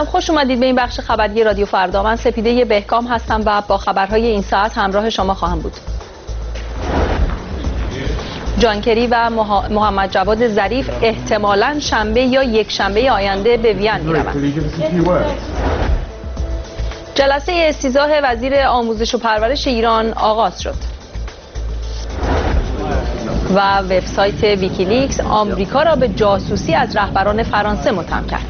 خوش اومدید به این بخش خبری رادیو فردا. من سپیده بهکام هستم و با خبرهای این ساعت همراه شما خواهم بود. جان کری و محمد جواد ظریف احتمالاً شنبه یا یک شنبه آینده به وین می‌روند. جلسه استیضاح وزیر آموزش و پرورش ایران آغاز شد. و وبسایت ویکیلیکس آمریکا را به جاسوسی از رهبران فرانسه متهم کرد.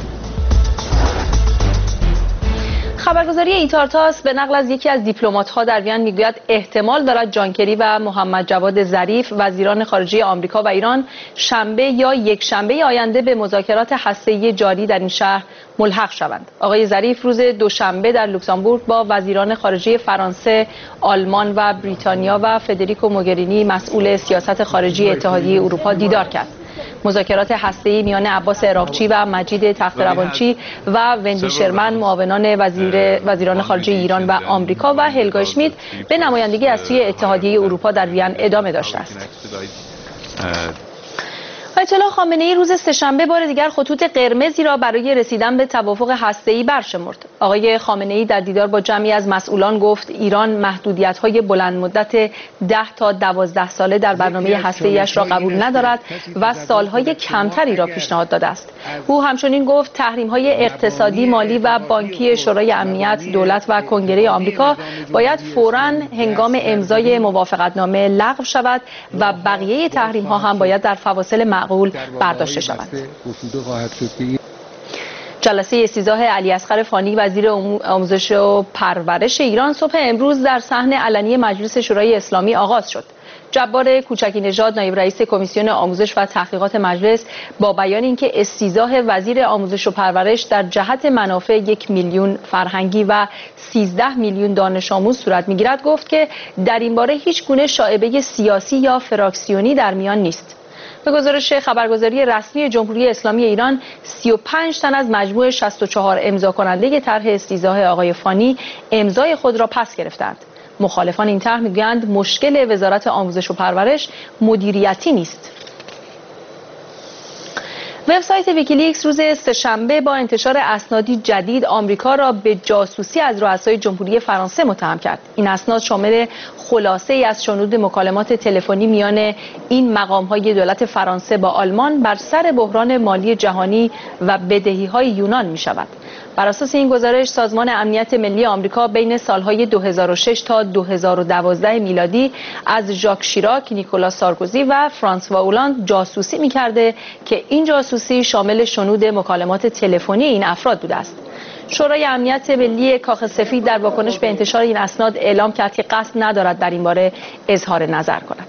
خبرگزاری ایتارتاس به نقل از یکی از دیپلمات‌ها در وین میگوید احتمال دارد جان کری و محمد جواد ظریف وزیران خارجه آمریکا و ایران شنبه یا یک شنبه آینده به مذاکرات هسته‌ای جاری در این شهر ملحق شوند. آقای ظریف روز دوشنبه در لوکزامبورگ با وزیران خارجه فرانسه، آلمان و بریتانیا و فدریکو موگرینی مسئول سیاست خارجی اتحادیه اروپا دیدار کرد. مذاکرات هسته‌ای میان عباس عراقچی و مجید تخت‌روانچی و وندی شرمن معاونان وزیران خارجه ایران و آمریکا و هلگا اشمیت به نمایندگی از سوی اتحادیه اروپا در وین ادامه داشته است. آیت الله خامنه‌ای روز سه‌شنبه بار دیگر خطوط قرمزی را برای رسیدن به توافق هسته‌ای برشمرد. آقای خامنه‌ای در دیدار با جمعی از مسئولان گفت ایران محدودیت‌های بلند مدت 10 تا 12 ساله در برنامه هسته‌ایش را قبول ندارد و سالهای کمتری را پیشنهاد داده است. او همچنین گفت تحریم‌های اقتصادی، مالی و بانکی شورای امنیت، دولت و کنگره آمریکا باید فوراً هنگام امضای موافقتنامه لغو شود و بقیه تحریم‌ها هم باید در فواصل معقول برداشته شود. جلسه استیضاح علی اصغر فانی وزیر آموزش و پرورش ایران صبح امروز در صحن علنی مجلس شورای اسلامی آغاز شد. جبار کوچکی نژاد نایب رئیس کمیسیون آموزش و تحقیقات مجلس با بیان اینکه استیضاح وزیر آموزش و پرورش در جهت منافع 1 میلیون فرهنگی و 13 میلیون دانش آموز صورت می‌گیرد گفت که در این باره هیچ گونه شائبه سیاسی یا فراکسیونی در میان نیست. به گزارش خبرگزاری رسمی جمهوری اسلامی ایران 35 تن از مجموع 64 امضا کننده طرح استیضاح آقای فانی امضای خود را پس گرفتند. مخالفان این طرح میگویند مشکل وزارت آموزش و پرورش مدیریتی نیست. وبسایت ویکیلیکس روز سه‌شنبه با انتشار اسنادی جدید آمریکا را به جاسوسی از رؤسای جمهوری فرانسه متهم کرد. این اسناد شامل خلاصه‌ای از شنود مکالمات تلفنی میان این مقام‌های دولت فرانسه با آلمان بر سر بحران مالی جهانی و بدهی‌های یونان می‌شود. بر اساس این گزارش سازمان امنیت ملی آمریکا بین سالهای 2006 تا 2012 میلادی از ژاک شیراک، نیکولاس سارکوزی و فرانسوا اولاند جاسوسی می‌کرده که این جاسوسی شامل شنود مکالمات تلفنی این افراد بوده است. شورای امنیت ملی کاخ سفید در واکنش به انتشار این اسناد اعلام کرد که قصد ندارد در این باره اظهار نظر کند.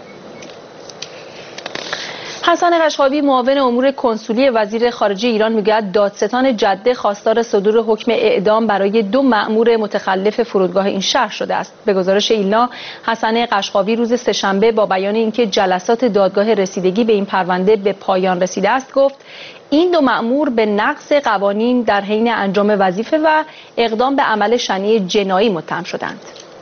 حسن قشقابی معاون امور کنسولی وزیر خارجه ایران میگوید دادستان جده خواستار صدور حکم اعدام برای 2 مأمور متخلف فرودگاه این شهر شده است. به گزارش ایلنا، حسن قشقابی روز سه‌شنبه با بیان اینکه جلسات دادگاه رسیدگی به این پرونده به پایان رسیده است گفت این 2 مأمور به نقض قوانین در حین انجام وظیفه و اقدام به عمل شنیع جنایی متهم شدند.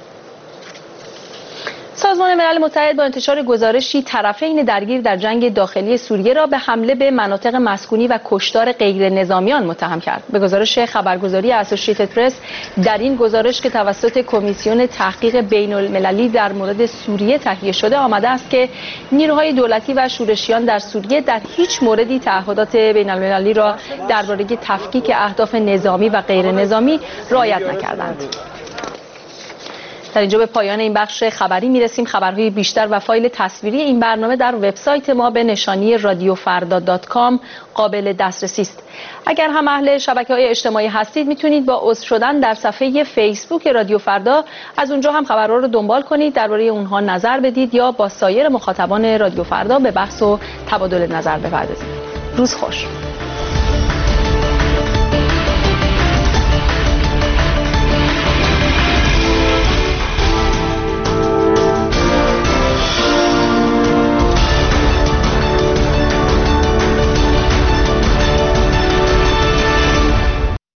سازمان ملل متحد با انتشار گزارشی طرفین درگیر در جنگ داخلی سوریه را به حمله به مناطق مسکونی و کشتار غیر نظامیان متهم کرد. به گزارش خبرگزاری اسوسییتد پرس در این گزارش که توسط کمیسیون تحقیق بین‌المللی در مورد سوریه تهیه شده آمده است که نیروهای دولتی و شورشیان در سوریه در هیچ موردی تعهدات بین‌المللی را درباره تفکیک اهداف نظامی و غیر نظامی رعایت نکردند. در اینجا به پایان این بخش خبری میرسیم. خبرهای بیشتر و فایل تصویری این برنامه در وبسایت ما به نشانی radiofarda.com قابل دسترسی است. اگر هم اهل شبکه‌های اجتماعی هستید میتونید با عضو شدن در صفحه فیسبوک رادیو فردا از اونجا هم خبرها رو دنبال کنید، درباره اونها نظر بدید یا با سایر مخاطبان رادیو فردا به بحث و تبادل نظر بپردازید. روز خوش.